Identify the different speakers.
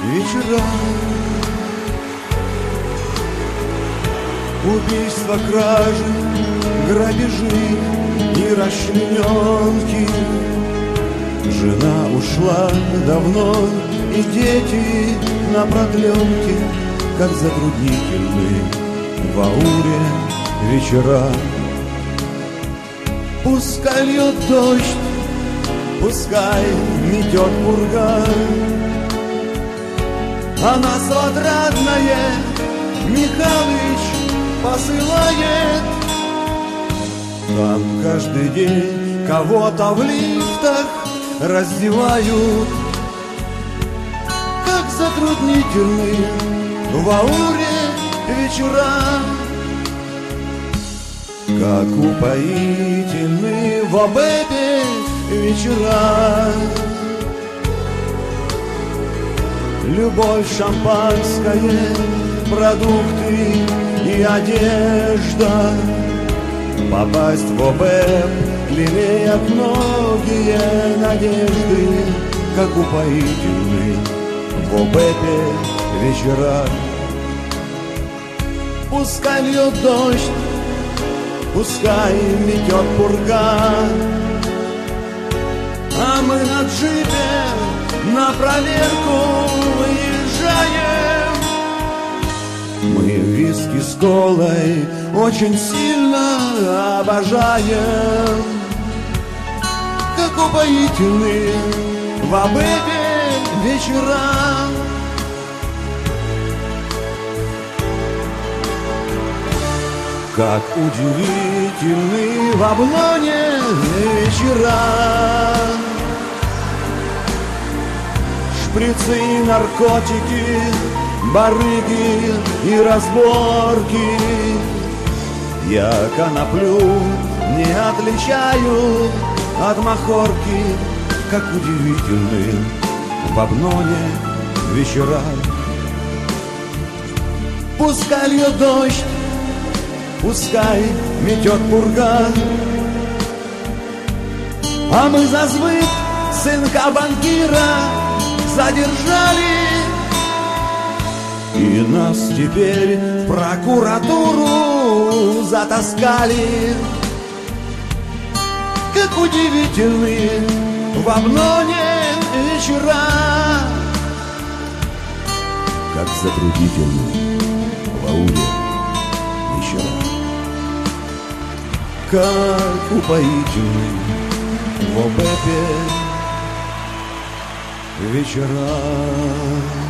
Speaker 1: вечера. Убийства, кражи, грабежи и расчлененки. Жена ушла давно, и дети на продленке, как затруднительны в ауре вечера. Пускай льет дождь, пускай метет пурга, а нас отрадное Михалыч посылает. Там каждый день кого-то в лифтах раздевают, как затруднительны в ауре вечера, как упоительны в обеде вечера. Любовь, шампанское, продукты и одежда. Попасть в ОБЭП лелеят многие надежды, как упоительны в ОБЭПе вечера. Пускай льет дождь, пускай метет пурга, а мы на джипе на проверку выезжаем. Мы виски с колой очень сильно обожаем, как упоительны в обеде вечера. Как удивительны в облоне вечера. Шприцы и наркотики, барыги и разборки. Я коноплю не отличаю от махорки, как удивительны в обноне вечера. Пускай льет дождь, пускай метет пурга, а мы за звык сынка банкира задержали. И нас теперь в прокуратуру затаскали, как удивительны в обноне вечера, как затруднительны в ауре вечера, как упоительны в ОБЭПе вечера.